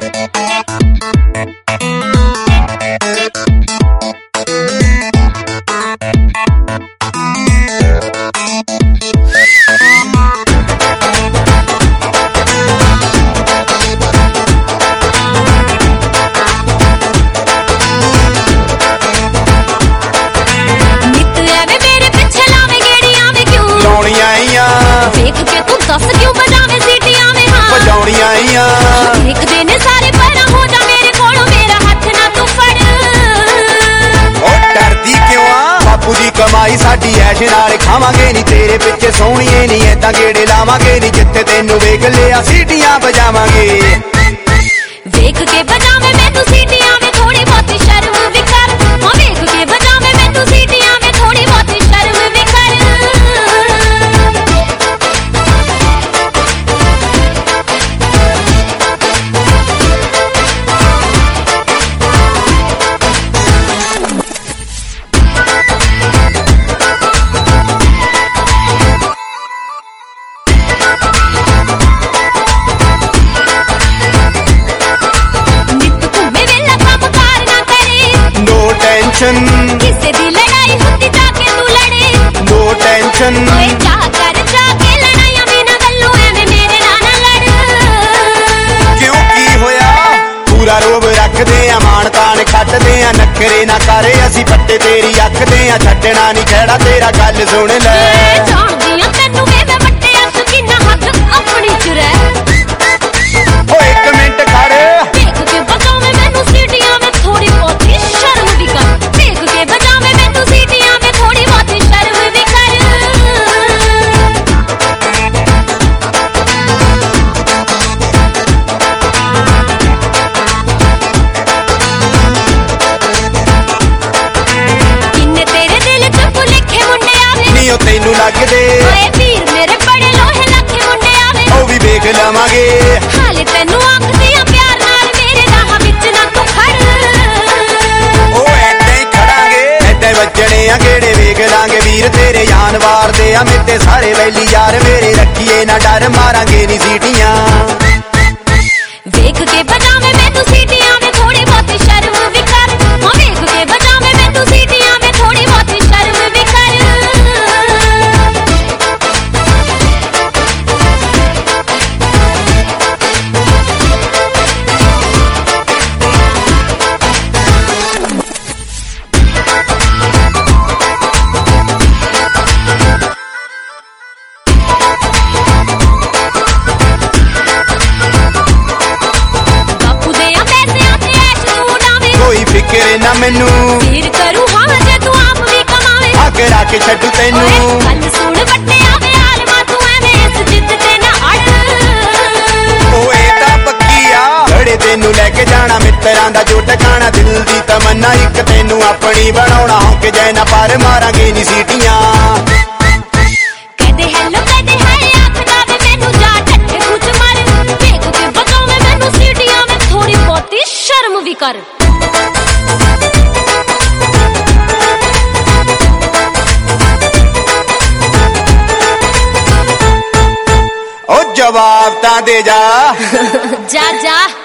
कमाई साडी ऐश नाल खावांगे नी तेरे पिछे सोहणीए नी ऐदां गेड़े लावांगे नी जिथे तैनू वेख लिया सीटियां बजावांगे वेख के बजावे मैं तू सीटियां में थोड़ी बहुत शर्म भी कर वेख के बजावे मैं तू सीटियां में थोड़ी बहुत शर्म भी कर किसे दी लड़ाई होती जाके तू लड़े नो टेंशन ओए चाह कर जाके लड़ाइयां बिना गल्लों एवें मेरे नाल लड़ क्यों की होया पूरा रोब रखदे आ मान तान खटदे आ नखरे ना करे असी पट्टे तेरी अखदे आ छड्डना नहीं खड़ा तेरा गल सुन ले जानदी आ तैनू मेरे वट्टे अस किन्ना हक अपनी च रह ओ एक मिनट खड़ देख के बजावे मैनू सीटियां में थोड़ी बहुत शर्म भी कर देख के बजावे मैनू सीटियां में थोड़ी बहुत शर्म भी कर किन्ने तेरे दिल च भुलेखे मुंडे आवे नी ओ तैनू लगदे ओए वीर मेरे बड़े लोहे लाखे मुंडे आवे ओ भी वेख लवांगे हाले तैनू आखदी आ प्यार नाल मेरे राह विच ना तू खड़ ओ ऐदां ही खड़ांगे ऐदां वजणे आ गेड़े वेख लांगे वीर तेरे जान वार दे आ मेरे सारे वैली यार मेरे रखिए ना डर मारांगे नी सीटियां वेख के बजावे मैं तू सीटियां में थोड़ी बहुत शर्म भी कर वेख के बजावे मैं तू सीटियां में थोड़ी बहुत शर्म भी कर कोई फिक्र ना मैनू वीर करू हां जे तू आप भी कमावे आगे राके छड्डू तैनू गल सुन वट्टे आवे आलमा तू एवें इस जिद ते ना अड़ ओ ए तां पक्की आ घड़े तैनू लेके जाना मित्रां दा जो टकाना दिल दी तमन्ना इक तैनू अपनी बनाउणा होके जै ना पार मारांगे नी सीटियां कहदे हेलो कहदे हाय आखदा वे मैनू जा ठट्ठे कुछ मार देख के बजावे मैनू सीटियां में थोड़ी बहुत शर्म भी कर ओ जवाब तां दे जा जा जा